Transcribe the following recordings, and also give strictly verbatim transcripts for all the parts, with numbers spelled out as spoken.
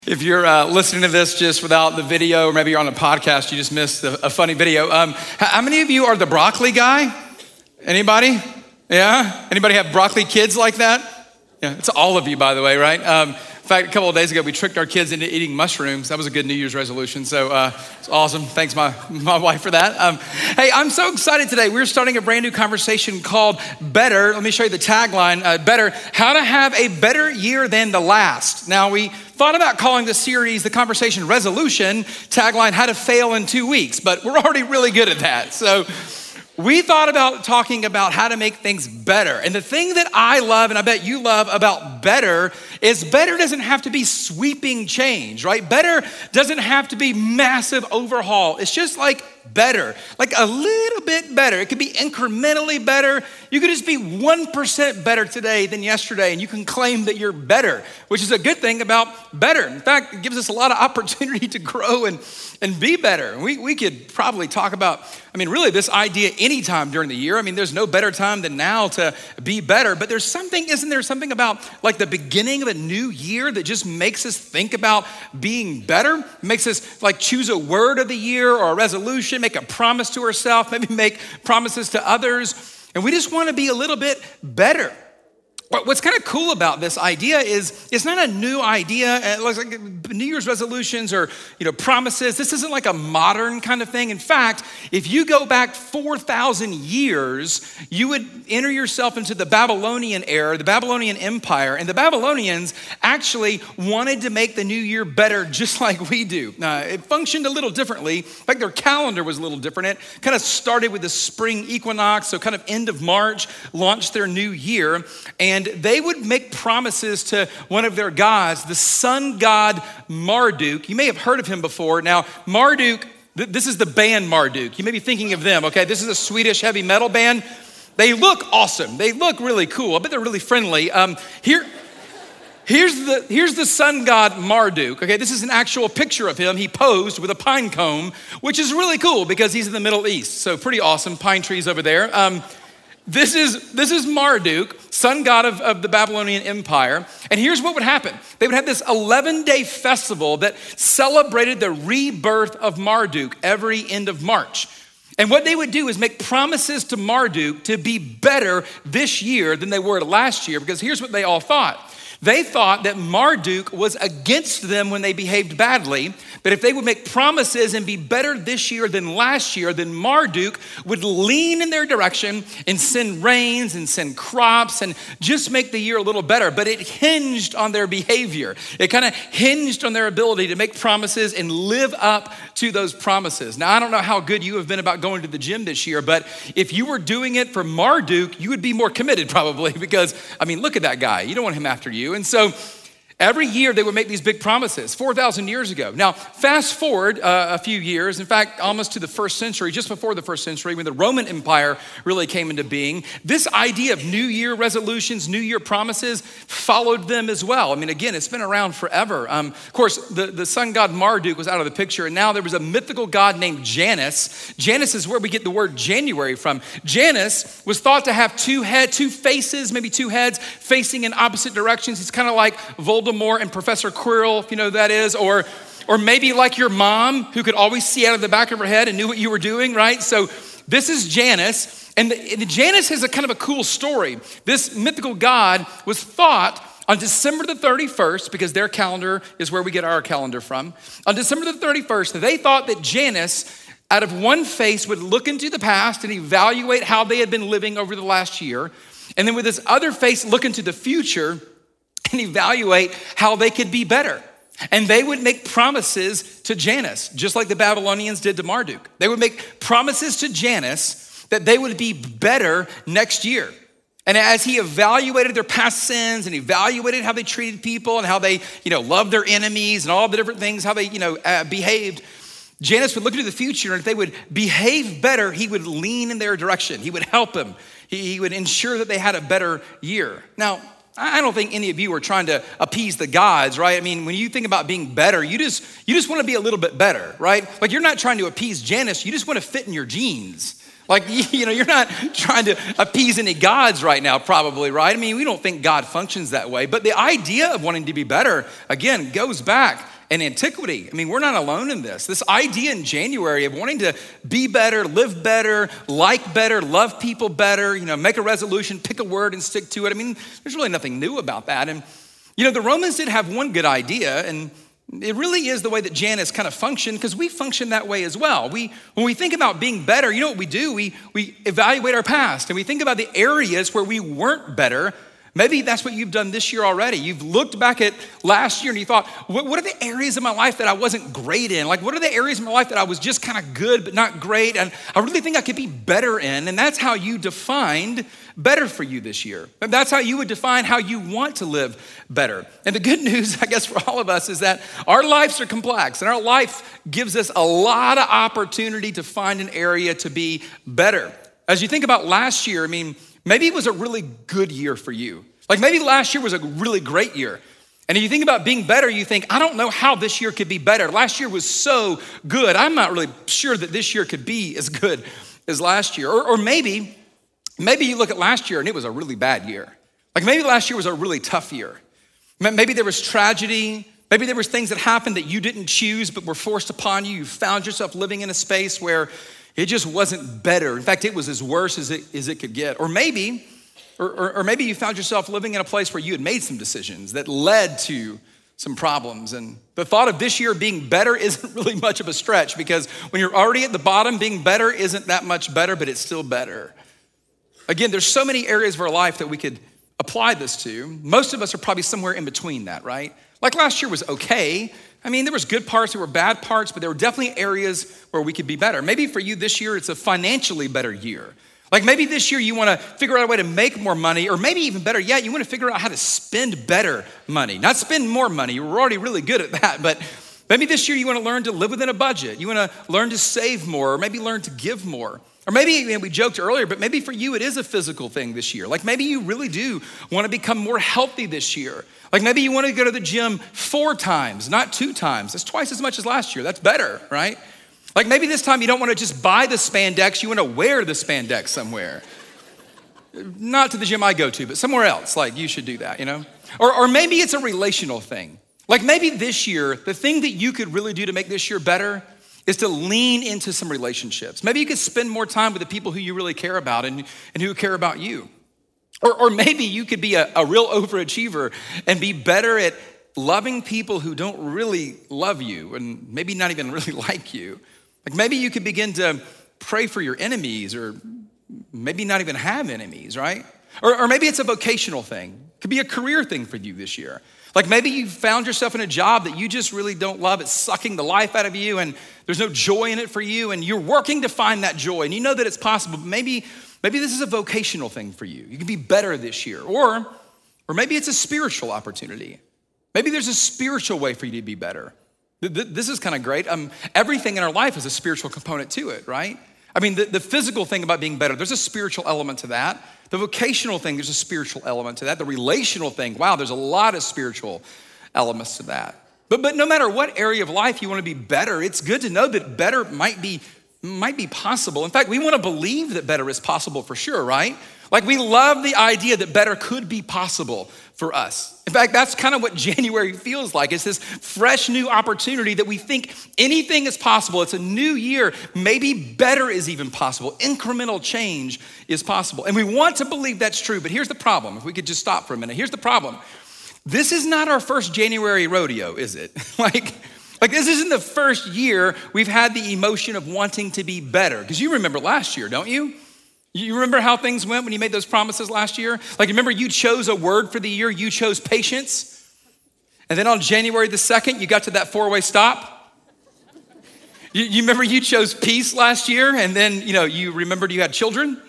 If you're uh, listening to this just without the video, or maybe you're on a podcast, you just missed a, a funny video. Um, how many of you are the broccoli guy? Anybody? Yeah? Anybody have broccoli kids like that? Yeah, it's all of you, by the way, right? Um, in fact, a couple of days ago, we tricked our kids into eating mushrooms. That was a good New Year's resolution, so uh, it's awesome. Thanks, my, my wife, for that. Um, hey, I'm so excited today. We're starting a brand new conversation called Better. Let me show you the tagline, uh, Better, how to have a better year than the last. Now, we thought about calling the series, the conversation resolution, tagline, how to fail in two weeks, but we're already really good at that. So we thought about talking about how to make things better. And the thing that I love, and I bet you love about better, is better doesn't have to be sweeping change, right? Better doesn't have to be massive overhaul. It's just like better, like a little bit better. It could be incrementally better. You could just be one percent better today than yesterday, and you can claim that you're better, which is a good thing about better. In fact, it gives us a lot of opportunity to grow and, and be better. We, we could probably talk about, I mean, really this idea anytime during the year. I mean, there's no better time than now to be better, but there's something, isn't there something about like the beginning of a new year that just makes us think about being better? It makes us like choose a word of the year or a resolution, make a promise to ourselves, maybe make promises to others. And we just want to be a little bit better. What's kind of cool about this idea is it's not a new idea, like New Year's resolutions or, you know, promises. This isn't like a modern kind of thing. In fact, if you go back four thousand years, you would enter yourself into the Babylonian era, the Babylonian Empire, and the Babylonians actually wanted to make the new year better just like we do. Now, it functioned a little differently. In fact, their calendar was a little different. It kind of started with the spring equinox, so kind of end of March, launched their new year, and And they would make promises to one of their gods, the sun god Marduk. You may have heard of him before. Now, Marduk, th- this is the band Marduk. You may be thinking of them, okay? This is a Swedish heavy metal band. They look awesome. They look really cool. I bet they're really friendly. Um, here, here's the here's the sun god Marduk, okay? This is an actual picture of him. He posed with a pine cone, which is really cool because he's in the Middle East. So pretty awesome, pine trees over there. Um, This is this is Marduk, sun god of, of the Babylonian Empire. And here's what would happen. They would have this eleven-day festival that celebrated the rebirth of Marduk every end of March. And what they would do is make promises to Marduk to be better this year than they were last year, because here's what they all thought. They thought that Marduk was against them when they behaved badly, but if they would make promises and be better this year than last year, then Marduk would lean in their direction and send rains and send crops and just make the year a little better. But it hinged on their behavior. It kind of hinged on their ability to make promises and live up to those promises. Now, I don't know how good you have been about going to the gym this year, but if you were doing it for Marduk, you would be more committed probably because, I mean, look at that guy. You don't want him after you. And so every year they would make these big promises, four thousand years ago. Now, fast forward uh, a few years, in fact, almost to the first century, just before the first century, when the Roman Empire really came into being, this idea of New Year resolutions, New Year promises followed them as well. I mean, again, it's been around forever. Um, of course, the, the sun god Marduk was out of the picture, and now there was a mythical god named Janus. Janus is where we get the word January from. Janus was thought to have two head, two faces, maybe two heads facing in opposite directions. He's kind of like Voldemort and Professor Quirrell, if you know who that is, or or maybe like your mom who could always see out of the back of her head and knew what you were doing, right? So this is Janus, and, the, and Janus has a kind of a cool story. This mythical god was thought on December the thirty-first, because their calendar is where we get our calendar from. On December the thirty-first, they thought that Janus, out of one face, would look into the past and evaluate how they had been living over the last year, and then with this other face, look into the future and evaluate how they could be better. And they would make promises to Janus, just like the Babylonians did to Marduk. They would make promises to Janus that they would be better next year. And as he evaluated their past sins and evaluated how they treated people and how they, you know, loved their enemies and all the different things, how they, you know, uh, behaved, Janus would look into the future, and if they would behave better, he would lean in their direction. He would help them. He, he would ensure that they had a better year. Now, I don't think any of you are trying to appease the gods, right? I mean, when you think about being better, you just you just want to be a little bit better, right? Like you're not trying to appease Janus, you just want to fit in your jeans. Like, you know, you're not trying to appease any gods right now, probably, right? I mean, we don't think God functions that way, but the idea of wanting to be better, again, goes back in antiquity. I mean, we're not alone in this. This idea in January of wanting to be better, live better, like better, love people better, you know, make a resolution, pick a word and stick to it. I mean, there's really nothing new about that. And, you know, the Romans did have one good idea, and it really is the way that Janus kind of functioned, because we function that way as well. We, when we think about being better, you know what we do? We, we evaluate our past, and we think about the areas where we weren't better. Maybe that's what you've done this year already. You've looked back at last year and you thought, what, what are the areas of my life that I wasn't great in? Like, what are the areas of my life that I was just kind of good but not great? And I really think I could be better in. And that's how you defined better for you this year. And that's how you would define how you want to live better. And the good news, I guess, for all of us is that our lives are complex, and our life gives us a lot of opportunity to find an area to be better. As you think about last year, I mean, maybe it was a really good year for you. Like maybe last year was a really great year. And if you think about being better, you think, I don't know how this year could be better. Last year was so good. I'm not really sure that this year could be as good as last year. Or, or maybe, maybe you look at last year and it was a really bad year. Like maybe last year was a really tough year. Maybe there was tragedy. Maybe there was things that happened that you didn't choose but were forced upon you. You found yourself living in a space where it just wasn't better. In fact, it was as worse as it, as it could get. Or maybe, or, or, or maybe you found yourself living in a place where you had made some decisions that led to some problems. And the thought of this year being better isn't really much of a stretch, because when you're already at the bottom, being better isn't that much better, but it's still better. Again, there's so many areas of our life that we could apply this to. Most of us are probably somewhere in between that, right? Like last year was okay. I mean, there was good parts, there were bad parts, but there were definitely areas where we could be better. Maybe for you this year, it's a financially better year. Like maybe this year you wanna figure out a way to make more money, or maybe even better yet, you wanna figure out how to spend better money. Not spend more money, we're already really good at that, but maybe this year you wanna learn to live within a budget. You wanna learn to save more, or maybe learn to give more. Or maybe, you know, we joked earlier, but maybe for you it is a physical thing this year. Like maybe you really do wanna become more healthy this year. Like maybe you wanna go to the gym four times, not two times. That's twice as much as last year. That's better, right? Like maybe this time you don't wanna just buy the spandex, you wanna wear the spandex somewhere. Not to the gym I go to, but somewhere else. Like you should do that, you know? Or, or maybe it's a relational thing. Like maybe this year, the thing that you could really do to make this year better is to lean into some relationships. Maybe you could spend more time with the people who you really care about and, and who care about you. Or, or maybe you could be a, a real overachiever and be better at loving people who don't really love you and maybe not even really like you. Like maybe you could begin to pray for your enemies, or maybe not even have enemies, right? Or, or maybe it's a vocational thing. It could be a career thing for you this year. Like maybe you found yourself in a job that you just really don't love. It's sucking the life out of you and there's no joy in it for you, and you're working to find that joy and you know that it's possible, but maybe, maybe this is a vocational thing for you. You can be better this year. Or, or maybe it's a spiritual opportunity. Maybe there's a spiritual way for you to be better. This is kind of great. Um, everything in our life is a spiritual component to it, right? I mean, the, the physical thing about being better, there's a spiritual element to that. The vocational thing, there's a spiritual element to that. The relational thing, wow, there's a lot of spiritual elements to that. But, but no matter what area of life you want to be better, it's good to know that better might be, might be possible. In fact, we want to believe that better is possible for sure, right? Like we love the idea that better could be possible for us. In fact, that's kind of what January feels like. It's this fresh new opportunity that we think anything is possible. It's a new year. Maybe better is even possible. Incremental change is possible. And we want to believe that's true, but here's the problem. If we could just stop for a minute. Here's the problem. This is not our first January rodeo, is it? like, like this isn't the first year we've had the emotion of wanting to be better. Because you remember last year, don't you? You remember how things went when you made those promises last year? Like, remember you chose a word for the year, you chose patience. And then on January the second, you got to that four-way stop. You, you remember you chose peace last year, and then, you know, you remembered you had children.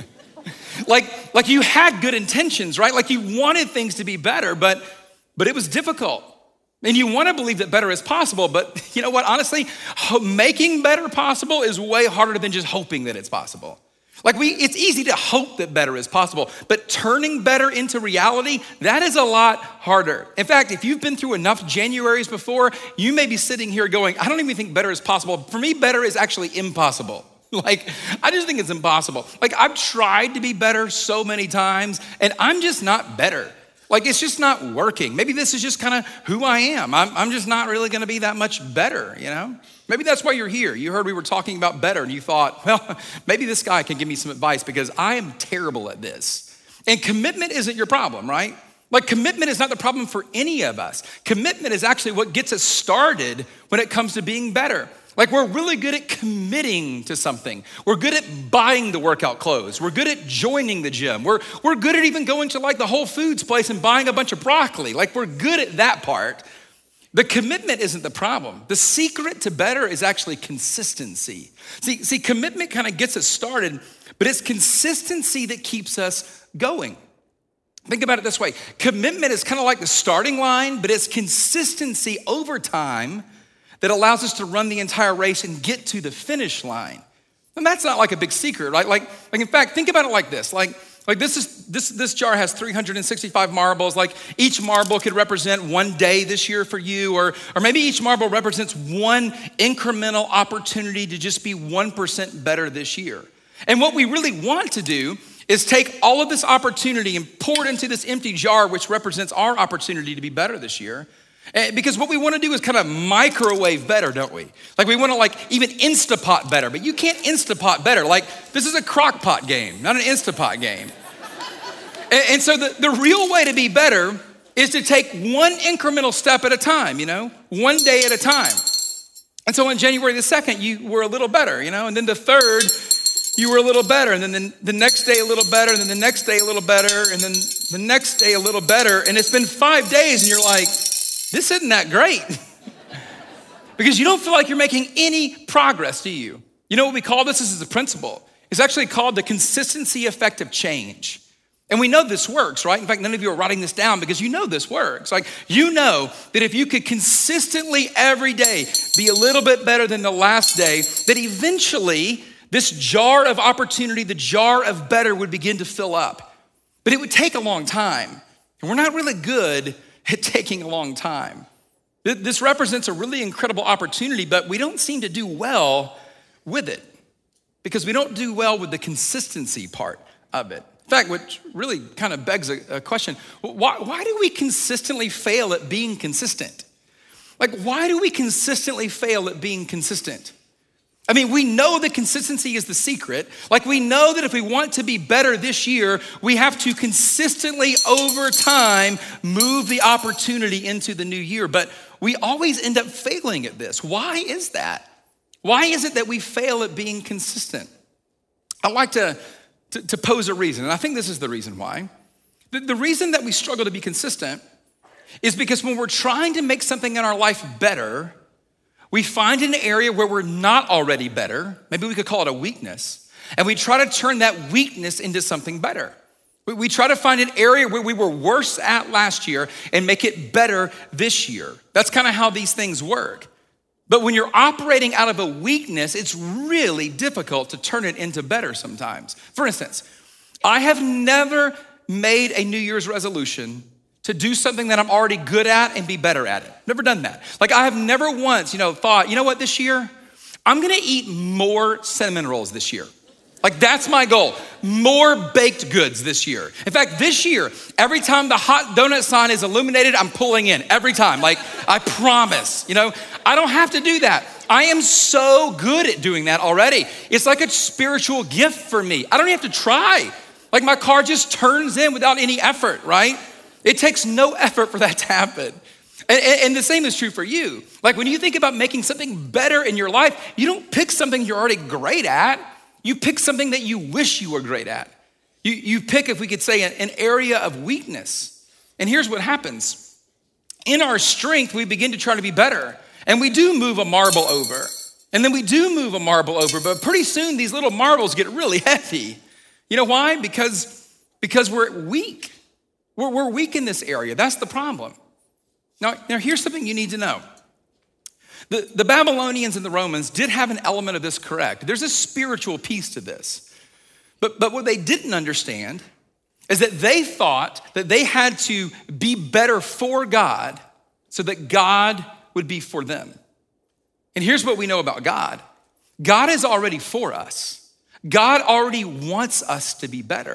like, like you had good intentions, right? Like you wanted things to be better, but, but it was difficult. And you want to believe that better is possible, but you know what? Honestly, making better possible is way harder than just hoping that it's possible. Like we, it's easy to hope that better is possible, but turning better into reality, that is a lot harder. In fact, if you've been through enough Januaries before, you may be sitting here going, I don't even think better is possible. For me, better is actually impossible. Like, I just think it's impossible. Like I've tried to be better so many times and I'm just not better. Like, it's just not working. Maybe this is just kind of who I am. I'm, I'm just not really gonna be that much better, you know? Maybe that's why you're here. You heard we were talking about better and you thought, well, maybe this guy can give me some advice because I am terrible at this. And commitment isn't your problem, right? Like, commitment is not the problem for any of us. Commitment is actually what gets us started when it comes to being better. Like, we're really good at committing to something. We're good at buying the workout clothes. We're good at joining the gym. We're, we're good at even going to like the Whole Foods place and buying a bunch of broccoli. Like, we're good at that part. The commitment isn't the problem. The secret to better is actually consistency. See, see, commitment kind of gets us started, but it's consistency that keeps us going. Think about it this way. Commitment is kind of like the starting line, but it's consistency over time that allows us to run the entire race and get to the finish line. And that's not like a big secret, right? Like, like in fact, think about it like this. Like, like this is this this jar has three hundred sixty-five marbles. Like, each marble could represent one day this year for you, or, or maybe each marble represents one incremental opportunity to just be one percent better this year. And what we really want to do is take all of this opportunity and pour it into this empty jar, which represents our opportunity to be better this year. Because what we want to do is kind of microwave better, don't we? Like, we want to like even Instapot better, but you can't Instapot better. Like, this is a crock pot game, not an Instapot game. and, and so the, the real way to be better is to take one incremental step at a time, you know, one day at a time. And so on January the second, you were a little better, you know, and then the third, you were a little better, and then the, the next day a little better, and then the next day a little better, and then the next day a little better, and it's been five days, and you're like, this isn't that great. Because you don't feel like you're making any progress, do you? You know what we call this? This is a principle. It's actually called the consistency effect of change. And we know this works, right? In fact, none of you are writing this down because you know this works. Like, you know that if you could consistently every day be a little bit better than the last day, that eventually this jar of opportunity, the jar of better, would begin to fill up. But it would take a long time. And we're not really good at taking a long time. This represents a really incredible opportunity, but we don't seem to do well with it because we don't do well with the consistency part of it. In fact, which really kind of begs a, a question, why, why do we consistently fail at being consistent? Like, why do we consistently fail at being consistent? I mean, we know that consistency is the secret. Like, we know that if we want to be better this year, we have to consistently over time move the opportunity into the new year. But we always end up failing at this. Why is that? Why is it that we fail at being consistent? I like to, to, to pose a reason, and I think this is the reason why. The, the reason that we struggle to be consistent is because when we're trying to make something in our life better, we find an area where we're not already better, maybe we could call it a weakness, and we try to turn that weakness into something better. We, we try to find an area where we were worse at last year and make it better this year. That's kind of how these things work. But when you're operating out of a weakness, it's really difficult to turn it into better sometimes. For instance, I have never made a New Year's resolution to do something that I'm already good at and be better at it. Never done that. Like, I have never once, you know, thought, you know what, this year, I'm gonna eat more cinnamon rolls this year. Like, that's my goal. More baked goods this year. In fact, this year, every time the hot donut sign is illuminated, I'm pulling in every time. Like, I promise, you know, I don't have to do that. I am so good at doing that already. It's like a spiritual gift for me. I don't even have to try. Like, my car just turns in without any effort, right? It takes no effort for that to happen. And, and, and the same is true for you. Like, when you think about making something better in your life, you don't pick something you're already great at. You pick something that you wish you were great at. You, you pick, if we could say, an, an area of weakness. And here's what happens. In our strength, we begin to try to be better. And we do move a marble over. And then we do move a marble over. But pretty soon, these little marbles get really heavy. You know why? Because, because we're weak. We're, we're weak in this area. That's the problem. Now, now here's something you need to know. The, the Babylonians and the Romans did have an element of this correct. There's a spiritual piece to this. But, but what they didn't understand is that they thought that they had to be better for God so that God would be for them. And here's what we know about God. God is already for us. God already wants us to be better.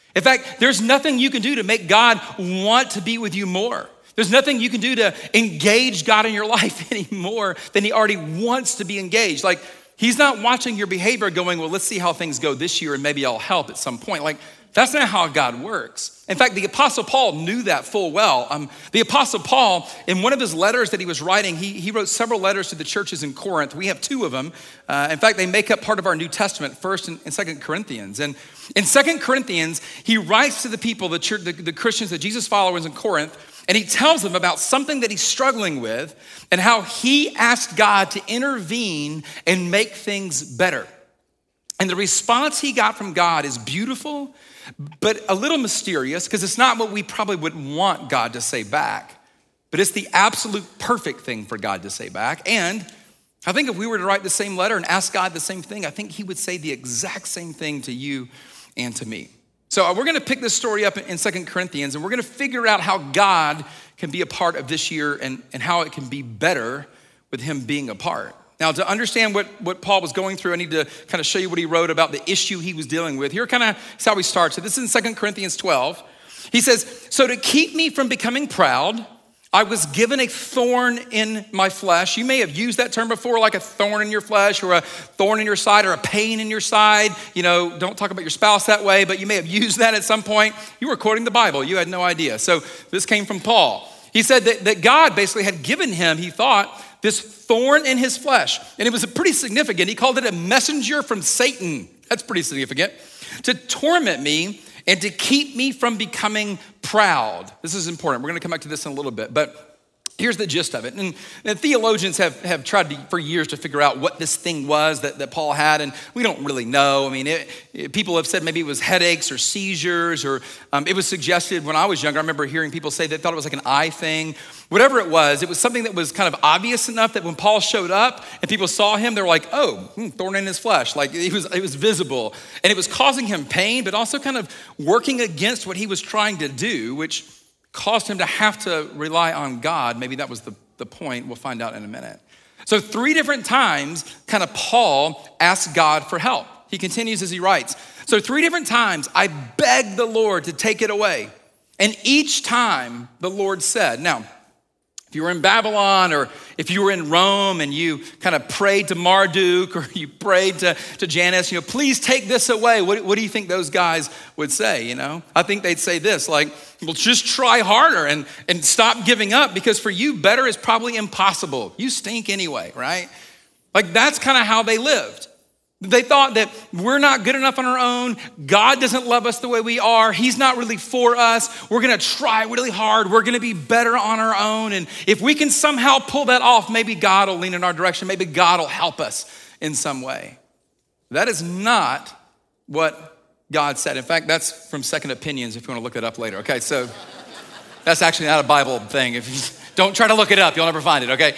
In fact, there's nothing you can do to make God want to be with you more. There's nothing you can do to engage God in your life any more than he already wants to be engaged. Like, he's not watching your behavior going, well, let's see how things go this year and maybe I'll help at some point. Like, that's not how God works. In fact, the Apostle Paul knew that full well. Um, the Apostle Paul, in one of his letters that he was writing, he, he wrote several letters to the churches in Corinth. We have two of them. Uh, in fact, they make up part of our New Testament, First and, and Second Corinthians. And in Second Corinthians, he writes to the people, the, church, the, the Christians, the Jesus followers in Corinth, and he tells them about something that he's struggling with and how he asked God to intervene and make things better. And the response he got from God is beautiful, but a little mysterious, because it's not what we probably would want God to say back, but it's the absolute perfect thing for God to say back. And I think if we were to write the same letter and ask God the same thing, I think he would say the exact same thing to you and to me. So we're gonna pick this story up in Second Corinthians, and we're gonna figure out how God can be a part of this year and, and how it can be better with him being a part. Now, to understand what, what Paul was going through, I need to kind of show you what he wrote about the issue he was dealing with. Here kind of is how he starts. So this is in Second Corinthians twelve. He says, so to keep me from becoming proud, I was given a thorn in my flesh. You may have used that term before, like a thorn in your flesh or a thorn in your side or a pain in your side. You know, don't talk about your spouse that way, but you may have used that at some point. You were quoting the Bible. You had no idea. So this came from Paul. He said that, that God basically had given him, he thought, this thorn in his flesh. And it was pretty significant. He called it a messenger from Satan. That's pretty significant. To torment me and to keep me from becoming proud. This is important. We're gonna come back to this in a little bit, but here's the gist of it. And, and theologians have, have tried to, for years to figure out what this thing was that, that Paul had, and we don't really know. I mean, it, it, people have said maybe it was headaches or seizures, or um, it was suggested when I was younger. I remember hearing people say they thought it was like an eye thing. Whatever it was, it was something that was kind of obvious enough that when Paul showed up and people saw him, they were like, oh, hmm, thorn in his flesh. Like it was, it was visible. And it was causing him pain, but also kind of working against what he was trying to do, which caused him to have to rely on God. Maybe that was the, the point. We'll find out in a minute. So three different times, kind of Paul asked God for help. He continues as he writes. So three different times, I begged the Lord to take it away. And each time the Lord said, now, if you were in Babylon or if you were in Rome and you kind of prayed to Marduk or you prayed to, to Janus, you know, please take this away. What, what do you think those guys would say, you know? I think they'd say this, like, well, just try harder and, and stop giving up because for you, better is probably impossible. You stink anyway, right? Like that's kind of how they lived. They thought that we're not good enough on our own. God doesn't love us the way we are. He's not really for us. We're gonna try really hard. We're gonna be better on our own. And if we can somehow pull that off, maybe God will lean in our direction. Maybe God will help us in some way. That is not what God said. In fact, that's from Second Opinions if you wanna look it up later. Okay, so that's actually not a Bible thing. If you don't try to look it up, you'll never find it, okay?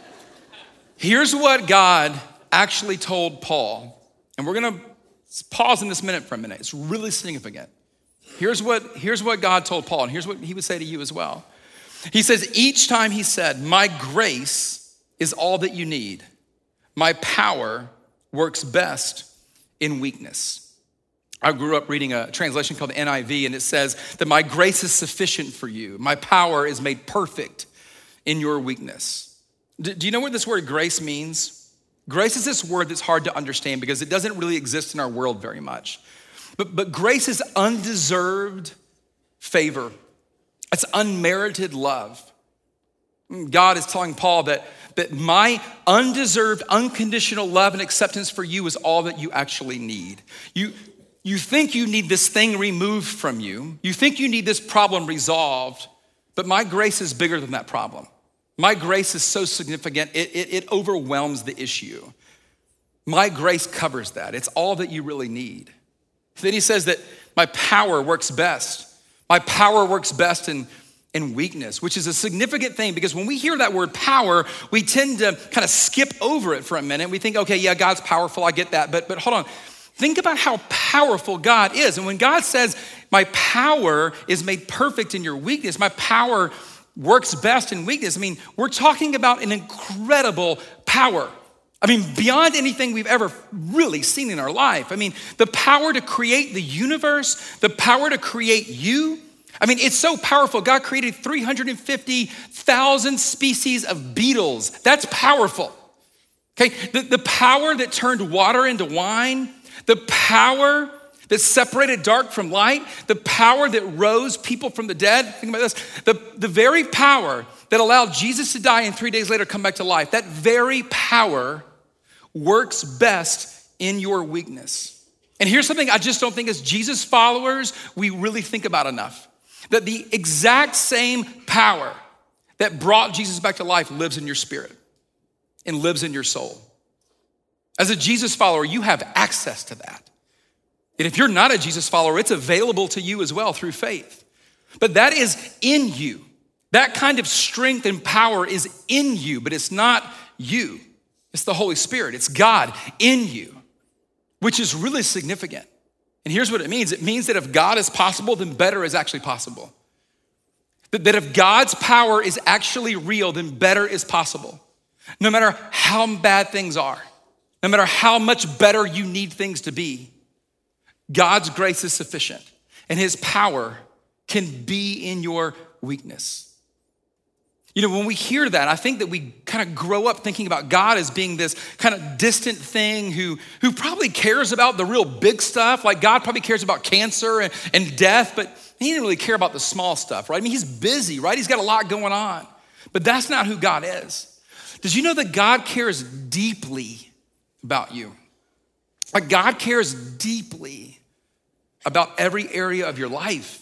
Here's what God actually told Paul, and we're gonna pause in this minute for a minute. It's really significant. Here's what, here's what God told Paul, and here's what he would say to you as well. He says, each time he said, my grace is all that you need. My power works best in weakness. I grew up reading a translation called the N I V, and it says that my grace is sufficient for you. My power is made perfect in your weakness. Do you know what this word grace means? Grace is this word that's hard to understand because it doesn't really exist in our world very much. But, but grace is undeserved favor. It's unmerited love. God is telling Paul that, that my undeserved, unconditional love and acceptance for you is all that you actually need. You, you think you need this thing removed from you. You think you need this problem resolved, but my grace is bigger than that problem. My grace is so significant, it, it, it overwhelms the issue. My grace covers that. It's all that you really need. Then he says that my power works best. My power works best in, in weakness, which is a significant thing because when we hear that word power, we tend to kind of skip over it for a minute. We think, okay, yeah, God's powerful, I get that, but, but hold on. Think about how powerful God is. And when God says, my power is made perfect in your weakness, my power works best in weakness. I mean, we're talking about an incredible power. I mean, beyond anything we've ever really seen in our life. I mean, the power to create the universe, the power to create you. I mean, it's so powerful. God created three hundred fifty thousand species of beetles. That's powerful. Okay, the, the power that turned water into wine, the power that separated dark from light, the power that rose people from the dead. Think about this. The, the very power that allowed Jesus to die and three days later come back to life, that very power works best in your weakness. And here's something I just don't think as Jesus followers, we really think about enough. That the exact same power that brought Jesus back to life lives in your spirit and lives in your soul. As a Jesus follower, you have access to that. And if you're not a Jesus follower, it's available to you as well through faith. But that is in you. That kind of strength and power is in you, but it's not you. It's the Holy Spirit. It's God in you, which is really significant. And here's what it means. It means that if God is possible, then better is actually possible. That, that if God's power is actually real, then better is possible. No matter how bad things are, no matter how much better you need things to be, God's grace is sufficient and his power can be in your weakness. You know, when we hear that, I think that we kind of grow up thinking about God as being this kind of distant thing who, who probably cares about the real big stuff. Like God probably cares about cancer and, and death, but he didn't really care about the small stuff, right? I mean, he's busy, right? He's got a lot going on, but that's not who God is. Did you know that God cares deeply about you? Like God cares deeply about every area of your life.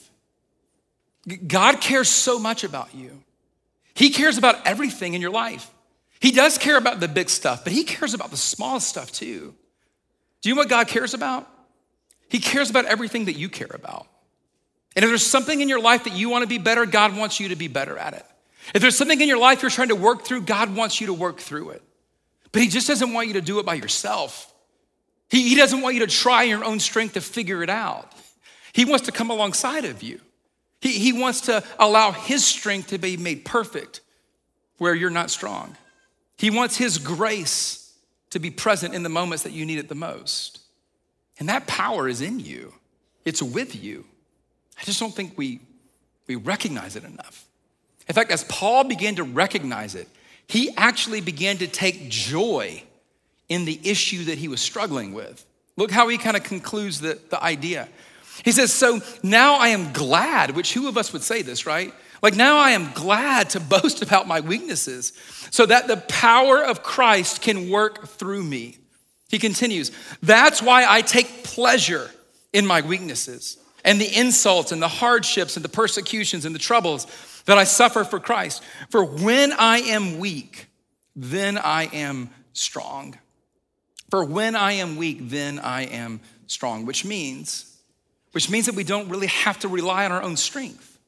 God cares so much about you. He cares about everything in your life. He does care about the big stuff, but he cares about the small stuff too. Do you know what God cares about? He cares about everything that you care about. And if there's something in your life that you want to be better, God wants you to be better at it. If there's something in your life you're trying to work through, God wants you to work through it. But he just doesn't want you to do it by yourself. He, he doesn't want you to try your own strength to figure it out. He wants to come alongside of you. He, he wants to allow his strength to be made perfect where you're not strong. He wants his grace to be present in the moments that you need it the most. And that power is in you. It's with you. I just don't think we, we recognize it enough. In fact, as Paul began to recognize it, he actually began to take joy in the issue that he was struggling with. Look how he kind of concludes the, the idea. He says, so now I am glad, which who of us would say this, right? Like now I am glad to boast about my weaknesses so that the power of Christ can work through me. He continues, that's why I take pleasure in my weaknesses and the insults and the hardships and the persecutions and the troubles that I suffer for Christ. For when I am weak, then I am strong. For when I am weak, then I am strong, which means, which means that we don't really have to rely on our own strength.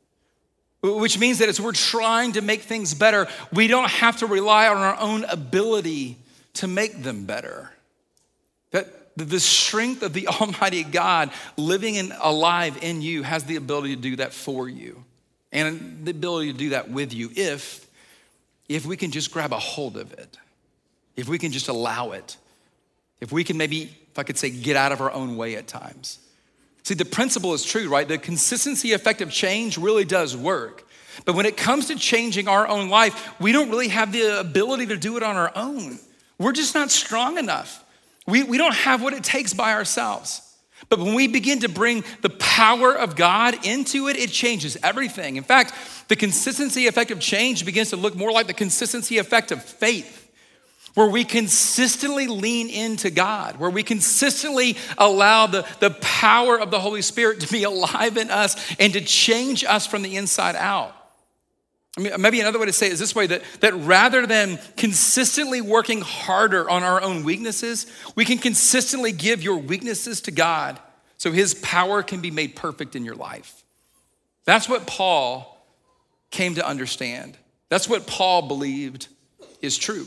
Which means that as we're trying to make things better, we don't have to rely on our own ability to make them better. That the strength of the Almighty God living and alive in you has the ability to do that for you and the ability to do that with you if, if we can just grab a hold of it, if we can just allow it, if we can maybe, if I could say, get out of our own way at times. See, the principle is true, right? The consistency effect of change really does work. But when it comes to changing our own life, we don't really have the ability to do it on our own. We're just not strong enough. We, we don't have what it takes by ourselves. But when we begin to bring the power of God into it, it changes everything. In fact, the consistency effect of change begins to look more like the consistency effect of faith, where we consistently lean into God, where we consistently allow the, the power of the Holy Spirit to be alive in us and to change us from the inside out. I mean, maybe another way to say it is this way, that, that rather than consistently working harder on our own weaknesses, we can consistently give your weaknesses to God so his power can be made perfect in your life. That's what Paul came to understand. That's what Paul believed is true.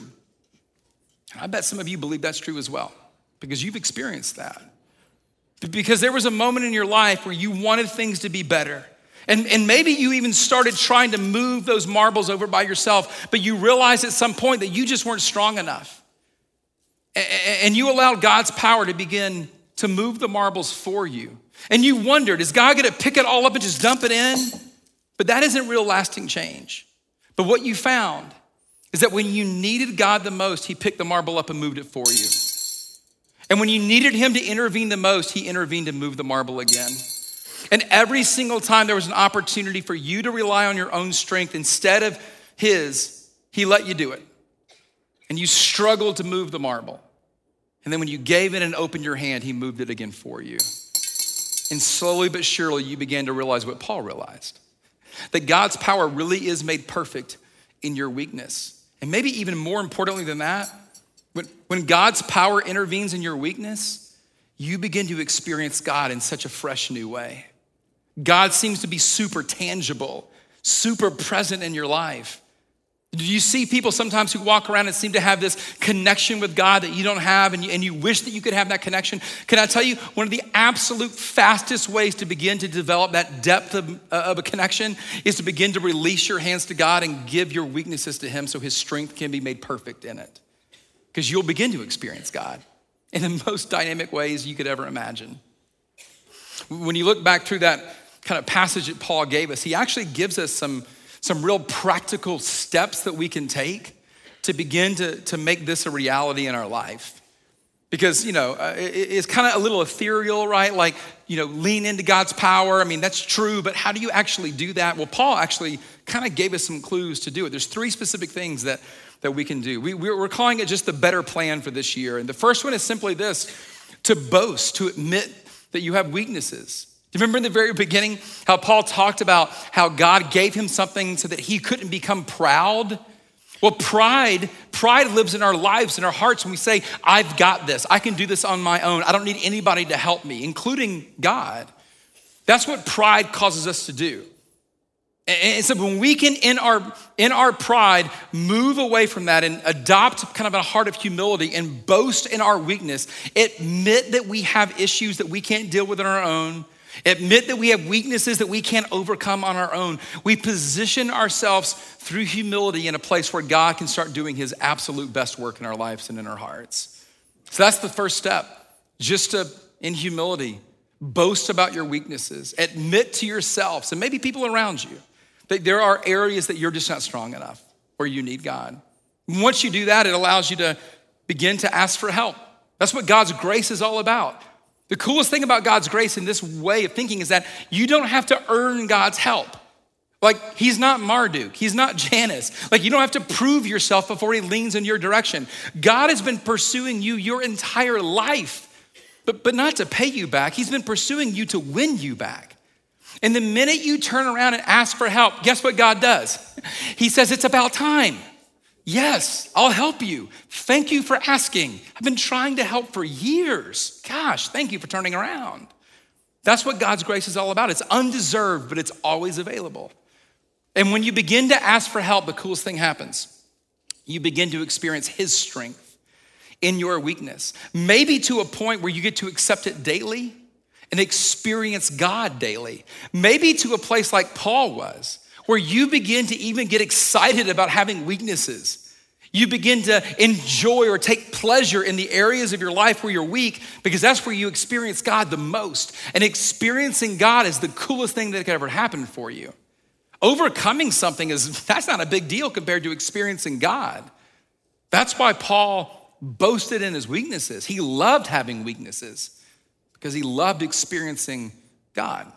I bet some of you believe that's true as well, because you've experienced that. Because there was a moment in your life where you wanted things to be better. And, and maybe you even started trying to move those marbles over by yourself, but you realized at some point that you just weren't strong enough. And you allowed God's power to begin to move the marbles for you. And you wondered, is God gonna pick it all up and just dump it in? But that isn't real lasting change. But what you found is that when you needed God the most, he picked the marble up and moved it for you. And when you needed him to intervene the most, he intervened and moved the marble again. And every single time there was an opportunity for you to rely on your own strength instead of his, he let you do it. And you struggled to move the marble. And then when you gave it and opened your hand, he moved it again for you. And slowly but surely, you began to realize what Paul realized, that God's power really is made perfect in your weakness. And maybe even more importantly than that, when, when God's power intervenes in your weakness, you begin to experience God in such a fresh new way. God seems to be super tangible, super present in your life. Do you see people sometimes who walk around and seem to have this connection with God that you don't have, and you, and you wish that you could have that connection? Can I tell you, one of the absolute fastest ways to begin to develop that depth of, uh, of a connection is to begin to release your hands to God and give your weaknesses to him so his strength can be made perfect in it. Because you'll begin to experience God in the most dynamic ways you could ever imagine. When you look back through that kind of passage that Paul gave us, he actually gives us some some real practical steps that we can take to begin to, to make this a reality in our life. Because, you know, uh, it, it's kind of a little ethereal, right? Like, you know, lean into God's power. I mean, that's true, but how do you actually do that? Well, Paul actually kind of gave us some clues to do it. There's three specific things that, that we can do. We, we're calling it just the better plan for this year. And the first one is simply this: to boast, to admit that you have weaknesses. Do you remember in the very beginning how Paul talked about how God gave him something so that he couldn't become proud? Well, pride, pride lives in our lives, in our hearts when we say, I've got this. I can do this on my own. I don't need anybody to help me, including God. That's what pride causes us to do. And so when we can, in our, in our pride, move away from that and adopt kind of a heart of humility and boast in our weakness, admit that we have issues that we can't deal with on our own, admit that we have weaknesses that we can't overcome on our own. We position ourselves through humility in a place where God can start doing his absolute best work in our lives and in our hearts. So that's the first step, just to, in humility, boast about your weaknesses. Admit to yourselves and maybe people around you that there are areas that you're just not strong enough where you need God. And once you do that, it allows you to begin to ask for help. That's what God's grace is all about. The coolest thing about God's grace in this way of thinking is that you don't have to earn God's help. Like, he's not Marduk, he's not Janice. Like, you don't have to prove yourself before he leans in your direction. God has been pursuing you your entire life, but, but not to pay you back. He's been pursuing you to win you back. And the minute you turn around and ask for help, guess what God does? He says, it's about time. Yes, I'll help you. Thank you for asking. I've been trying to help for years. Gosh, thank you for turning around. That's what God's grace is all about. It's undeserved, but it's always available. And when you begin to ask for help, the coolest thing happens. You begin to experience his strength in your weakness, maybe to a point where you get to accept it daily and experience God daily. Maybe to a place like Paul was, where you begin to even get excited about having weaknesses. You begin to enjoy or take pleasure in the areas of your life where you're weak, because that's where you experience God the most. And experiencing God is the coolest thing that could ever happen for you. Overcoming something is, that's not a big deal compared to experiencing God. That's why Paul boasted in his weaknesses. He loved having weaknesses because he loved experiencing God.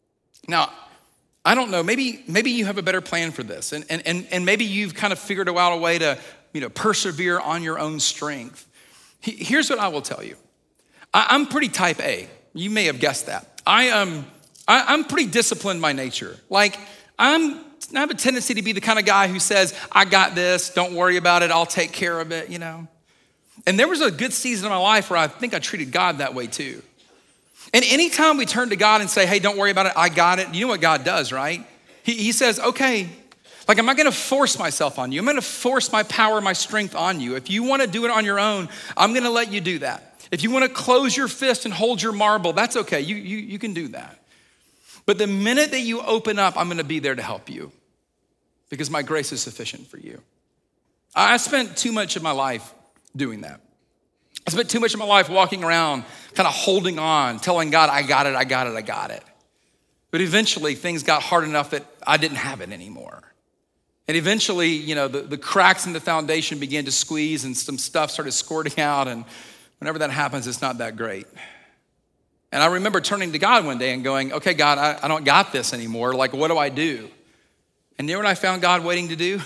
Now, I don't know, maybe, maybe you have a better plan for this, and, and, and, and maybe you've kind of figured out a way to, you know, persevere on your own strength. Here's what I will tell you. I, I'm pretty type A. You may have guessed that. I am, I, I'm pretty disciplined by nature. Like, I'm, I have a tendency to be the kind of guy who says, I got this, don't worry about it, I'll take care of it, you know? And there was a good season of my life where I think I treated God that way too. And anytime we turn to God and say, hey, don't worry about it, I got it, you know what God does, right? He, he says, okay, like, I'm not gonna force myself on you. I'm gonna force my power, my strength on you. If you wanna do it on your own, I'm gonna let you do that. If you wanna close your fist and hold your marble, that's okay, you, you, you can do that. But the minute that you open up, I'm gonna be there to help you because my grace is sufficient for you. I spent too much of my life doing that. I spent too much of my life walking around, kind of holding on, telling God, I got it, I got it, I got it. But eventually things got hard enough that I didn't have it anymore. And eventually, you know, the, the cracks in the foundation began to squeeze and some stuff started squirting out. And whenever that happens, it's not that great. And I remember turning to God one day and going, okay, God, I, I don't got this anymore. Like, what do I do? And you know what I found God waiting to do?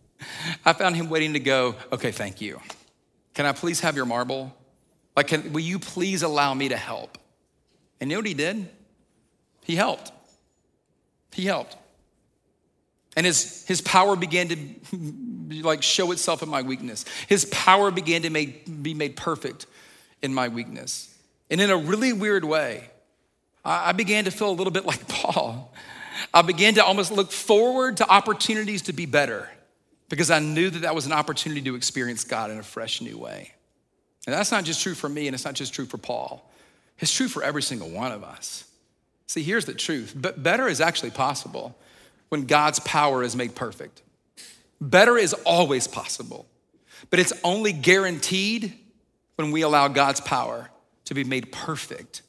I found him waiting to go, okay, thank you. Can I please have your marble? Like, can, will you please allow me to help? And you know what he did? He helped. He helped. And his, his power began to like show itself in my weakness. His power began to make, be made perfect in my weakness. And in a really weird way, I, I began to feel a little bit like Paul. I began to almost look forward to opportunities to be better because I knew that that was an opportunity to experience God in a fresh new way. And that's not just true for me, and it's not just true for Paul. It's true for every single one of us. See, here's the truth. But better is actually possible when God's power is made perfect. Better is always possible, but it's only guaranteed when we allow God's power to be made perfect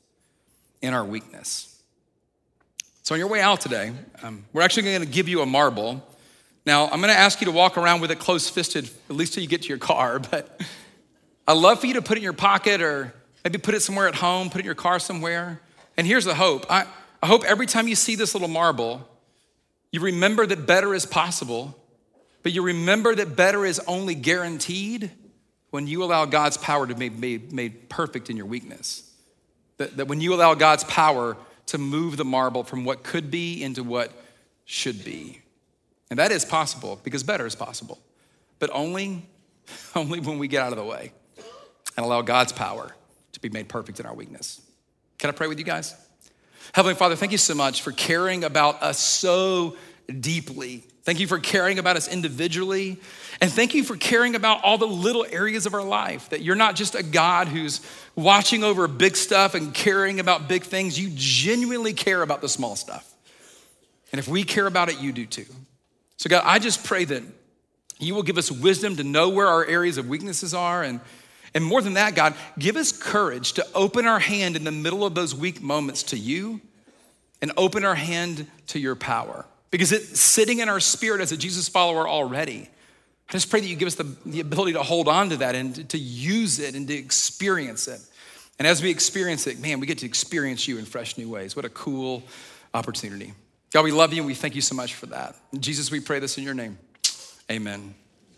in our weakness. So on your way out today, um, we're actually gonna give you a marble. Now, I'm gonna ask you to walk around with it close-fisted, at least till you get to your car, but I'd love for you to put it in your pocket or maybe put it somewhere at home, put it in your car somewhere. And here's the hope. I, I hope every time you see this little marble, you remember that better is possible, but you remember that better is only guaranteed when you allow God's power to be made, made perfect in your weakness. That, that when you allow God's power to move the marble from what could be into what should be. And that is possible because better is possible, but only, only when we get out of the way and allow God's power to be made perfect in our weakness. Can I pray with you guys? Heavenly Father, thank you so much for caring about us so deeply. Thank you for caring about us individually. And thank you for caring about all the little areas of our life, that you're not just a God who's watching over big stuff and caring about big things. You genuinely care about the small stuff. And if we care about it, you do too. So God, I just pray that you will give us wisdom to know where our areas of weaknesses are. And, and more than that, God, give us courage to open our hand in the middle of those weak moments to you and open our hand to your power. Because it's sitting in our spirit as a Jesus follower already. I just pray that you give us the, the ability to hold on to that and to, to use it and to experience it. And as we experience it, man, we get to experience you in fresh new ways. What a cool opportunity. God, we love you and we thank you so much for that. In Jesus, we pray this in your name. Amen.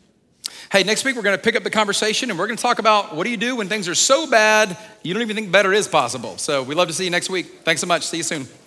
Hey, next week we're gonna pick up the conversation and we're gonna talk about what do you do when things are so bad, you don't even think better is possible. So we'd love to see you next week. Thanks so much, see you soon.